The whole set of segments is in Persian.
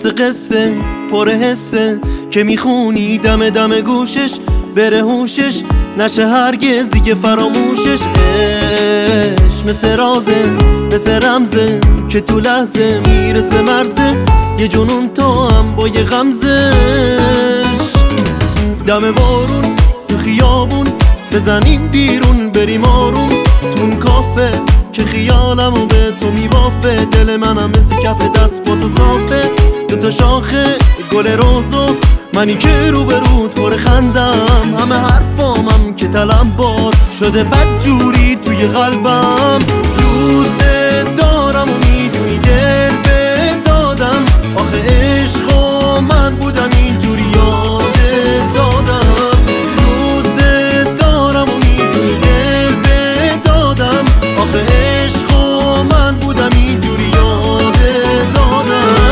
مثل قصه پر حسه که میخونی دم دم گوشش بره هوشش نشه هرگز دیگه فراموشش. عشق مثل رازه مثل رمزه که تو لحظه میرسه مرزه یه جنون تو هم با یه غمزش. دم بارون تو خیابون بزنیم بیرون بریم آروم تو اون کافه که خیالمو به تو میبافه. دل منم مثل کف دست با تو صافه. دوتا شاخه گل روزو منی که رو به رود پر خندم. همه حرفامم که تلمبار شده بدجوری توی قلبم. دوست دارم و میدونی دل به دادم آخه عشقو من بودم اینجوری یادت دادم. دوست دارم و میدونی دل به دادم آخه عشقو من بودم اینجوری یادت دادم.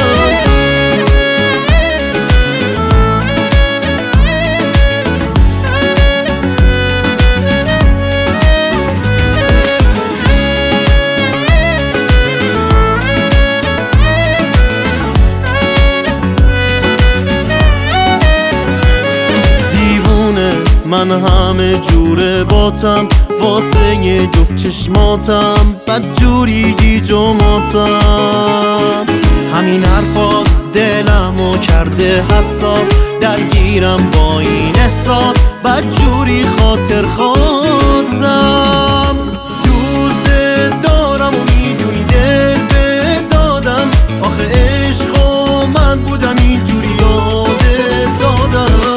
من همه جوره باتم واسه یه جفت چشماتم بدجوری گیج و ماتم. همین حرفاست دلمو کرده حساس درگیرم با این احساس بدجوری خاطر خواستم. دوست دارم و میدونی دل به دادم آخه عشقو من بودم اینجوری یادت دادم.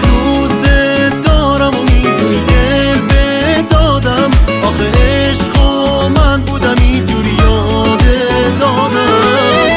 عشقو من بودم اینجوری یادت دادم.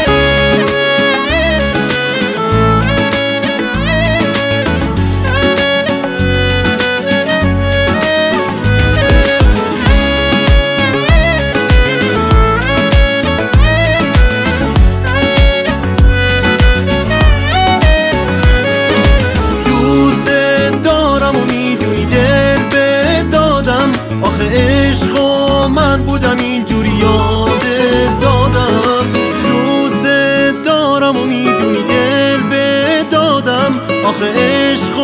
دوست دارم و میدونی دل به دادم آخه عشقو من بودم اینجوری یادت دادم. دوست دارم و میدونی دل به دادم آخه عشقو